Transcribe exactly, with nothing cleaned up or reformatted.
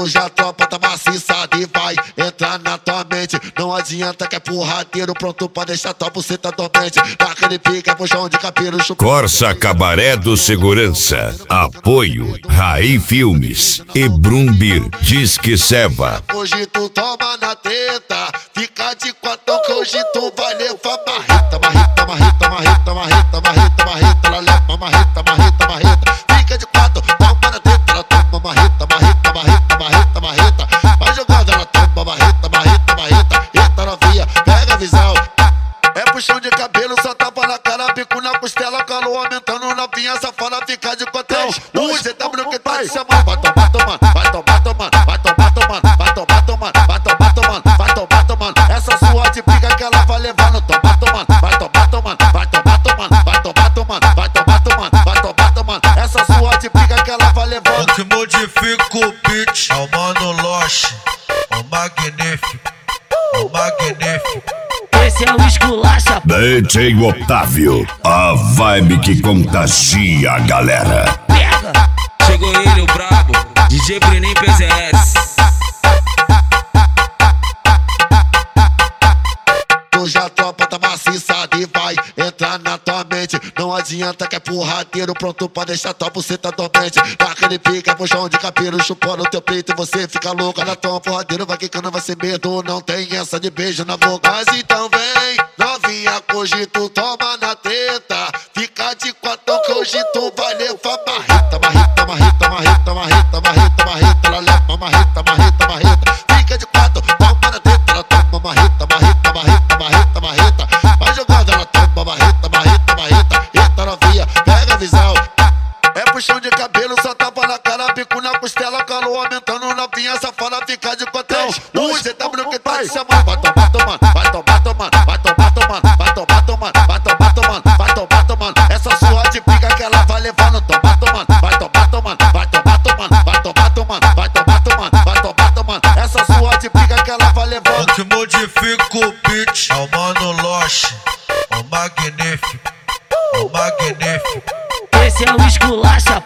Hoje a tropa tá maciçada e vai entrar na tua mente. Não adianta que é porradeiro, pronto pra deixar tua buceta dormente. Naquele pique é puxão de cabelo, chupa. Corsa Cabaré do Segurança. Apoio Raí Filmes e Brumbir Disque Seva. Hoje tu toma na teta, fica de quatro que hoje tu vai levar marreta, marreta, marreta, marreta, marreta, marreta, marreta, ela leva marreta, marreta, marreta. Fica de quatro, toma na teta, ela toma marreta, marreta, marreta, marreta, marreta. Vai jogando, ela toma marreta, marreta, marreta. Eita novinha, pega a visão. É puxão de cabelo, só tapa na cara, bico na costela, calor aumentando, novinha safada, fica de cotel. O G W que tá te chamando, vai tomar, tomando, vai tomar, tomando, vai tomar, tomando, vai tomar, tomando, vai tomar, tomando, vai tomar, tomando. Essa sua de pica que ela vai levar no tomar, tomando, vai tomar, tomando, vai tomar, tomando, vai tomar, tomando, vai tomar, tomando, vai tomar, tomando. Essa sua de pica que ela vai levar. O que modifica o beat é o Mano Loche, o magnífico, o magnífico. Esse é o esculacha. D J Otávio, a vibe que contagia a galera. Pega! Chegou ele, o brabo, D J Brenin P Z S. Hoje a tropa tá maciçada e vai entrar na tua mente. Não adianta que é porradeiro, pronto pra deixar tua buceta dormente. Naquele pique é puxão de cabelo, chupando teu peito e você fica louca. Na tua porradeiro vai quicando, vai sem medo, não tem essa de beijo na boca. Mas então vem, novinha, que hoje tu toma na treta. Fica de quatro que hoje tu vai levar marreta, marreta, marreta, marreta, marreta, marreta, marreta. Ela leva marreta, marreta, marreta. Fica de quatro, toma na treta, ela toma marreta, marreta, marreta, marreta, marreta. Vai jogando, ela toma marreta, marreta, marreta. Eita novinha, pega a visão. É puxão de cabelo, só tapa na cara, bico na costela, calor aumentando, novinha safada, fica de cotel. O G W que tá te chamando, vai tomar, tomando, vai tomar, tomando, vai tomar, tomando, vai tomar, tomando, vai tomar, tomando, vai tomar, tomando. Essa sua de pica que ela vai levar no tomar, tomando, vai tomar, tomando, vai tomar, tomando, vai tomar, tomando, vai tomar, tomando, vai tomar, tomando. Essa sua de pica que ela vai levar. O que modifica o beat é o Mano Loche, o magnífico, o magnífico. Esse é o esculacha.